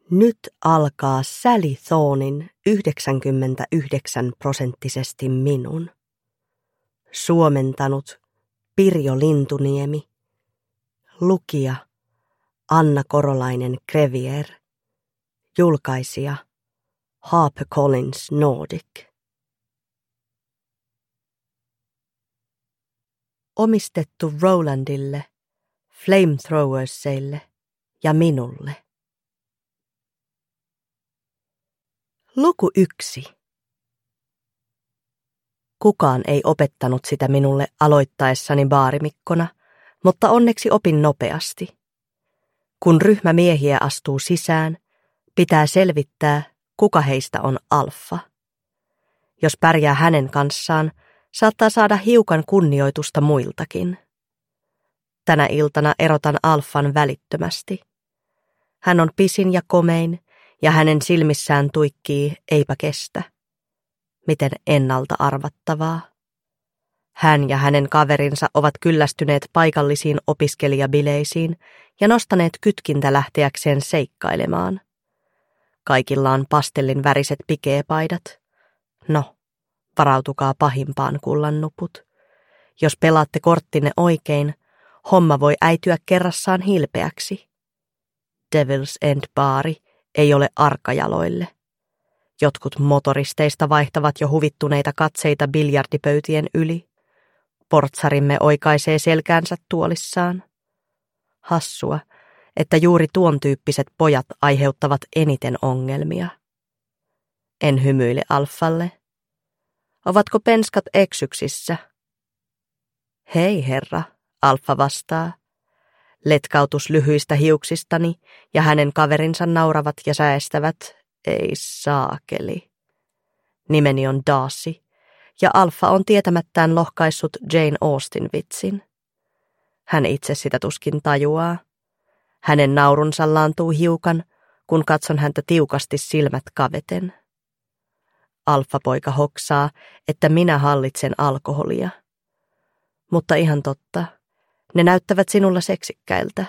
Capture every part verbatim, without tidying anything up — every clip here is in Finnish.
Nyt alkaa Sally Thornin yhdeksänkymmentäyhdeksän prosenttisesti minun. Suomentanut Pirjo Lintuniemi. Lukija Anna Korolainen-Crevier. Julkaisija HarperCollins Nordic. Omistettu Rolandille, Flamethrowersille ja minulle. Luku yksi. Kukaan ei opettanut sitä minulle aloittaessani baarimikkona, mutta onneksi opin nopeasti. Kun ryhmä miehiä astuu sisään, pitää selvittää, kuka heistä on alfa. Jos pärjää hänen kanssaan, saattaa saada hiukan kunnioitusta muiltakin. Tänä iltana erotan alfan välittömästi. Hän on pisin ja komein, ja hänen silmissään tuikkii eipä kestä. Miten ennalta arvattavaa. Hän ja hänen kaverinsa ovat kyllästyneet paikallisiin opiskelijabileisiin ja nostaneet kytkintä lähteäkseen seikkailemaan. Kaikilla on pastellin väriset pikeepaidat. No, varautukaa pahimpaan kullannuput. Jos pelaatte korttinne oikein, homma voi äityä kerrassaan hilpeäksi. Devil's End-baari ei ole arkajaloille. Jotkut motoristeista vaihtavat jo huvittuneita katseita biljardipöytien yli. Portsarimme oikaisee selkäänsä tuolissaan. Hassua, että juuri tuon tyyppiset pojat aiheuttavat eniten ongelmia. En hymyile alfalle. Ovatko penskat eksyksissä? Hei herra, alfa vastaa. Letkautus lyhyistä hiuksistani ja hänen kaverinsa nauravat ja säestävät, ei saakeli. Nimeni on Darcy ja alfa on tietämättään lohkaissut Jane Austen vitsin. Hän itse sitä tuskin tajuaa. Hänen naurunsa laantuu hiukan, kun katson häntä tiukasti silmät kaveten. Alfa-poika hoksaa, että minä hallitsen alkoholia. Mutta ihan totta, ne näyttävät sinulla seksikkäiltä.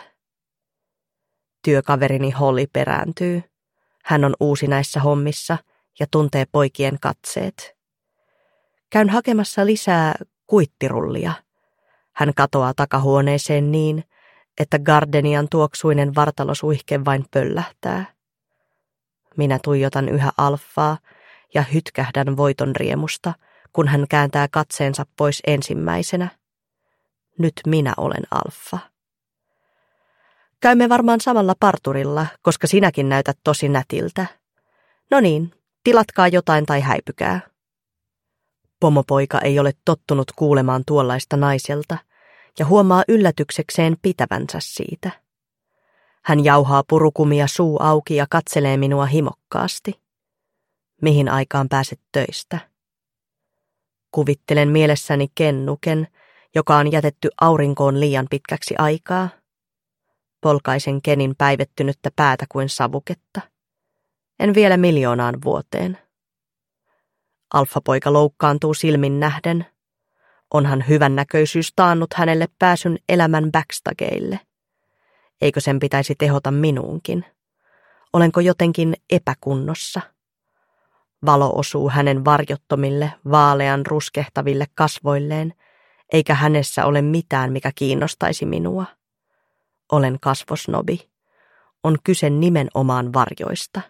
Työkaverini Holly perääntyy. Hän on uusi näissä hommissa ja tuntee poikien katseet. Käyn hakemassa lisää kuittirullia. Hän katoaa takahuoneeseen niin, että gardenian tuoksuinen vartalosuihke vain pöllähtää. Minä tuijotan yhä alfaa ja hytkähdän voiton riemusta, kun hän kääntää katseensa pois ensimmäisenä. Nyt minä olen alfa. Käymme varmaan samalla parturilla, koska sinäkin näytät tosi nätiltä. No niin, tilatkaa jotain tai häipykää. Pomopoika ei ole tottunut kuulemaan tuollaista naiselta ja huomaa yllätyksekseen pitävänsä siitä. Hän jauhaa purukumia suu auki ja katselee minua himokkaasti. Mihin aikaan pääset töistä? Kuvittelen mielessäni kennuken, joka on jätetty aurinkoon liian pitkäksi aikaa. Polkaisen Kenin päivettynyttä päätä kuin savuketta. En vielä miljoonaan vuoteen. Alfapoika loukkaantuu silmin nähden. Onhan hyvännäköisyys taannut hänelle pääsyn elämän backstageille. Eikö sen pitäisi tehota minuunkin? Olenko jotenkin epäkunnossa? Valo osuu hänen varjottomille, vaalean ruskehtaville kasvoilleen, eikä hänessä ole mitään, mikä kiinnostaisi minua. Olen kasvosnobi. On kyse nimenomaan varjoista.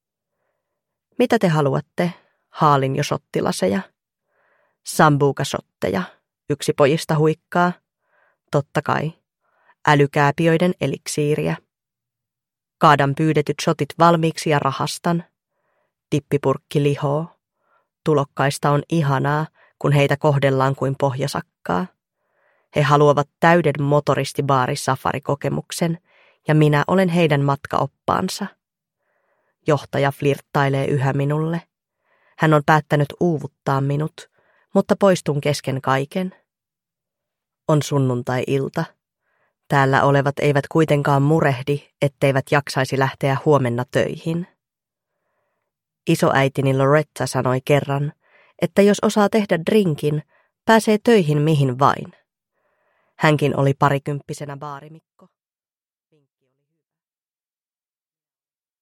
Mitä te haluatte? Haalin jo shottilaseja. Sambuca-shotteja. Yksi pojista huikkaa. Totta kai. Älykääpiöiden eliksiiriä. Kaadan pyydetyt shotit valmiiksi ja rahastan. Dippipurkki lihoo. Tulokkaista on ihanaa, kun heitä kohdellaan kuin pohjasakkaa. He haluavat täyden motoristibaari-safari-kokemuksen, ja minä olen heidän matkaoppaansa. Johtaja flirttailee yhä minulle. Hän on päättänyt uuvuttaa minut, mutta poistun kesken kaiken. On sunnuntai-ilta. Täällä olevat eivät kuitenkaan murehdi, etteivät jaksaisi lähteä huomenna töihin. Isoäitini Loretta sanoi kerran, että jos osaa tehdä drinkin, pääsee töihin mihin vain. Hänkin oli parikymppisenä baarimikko.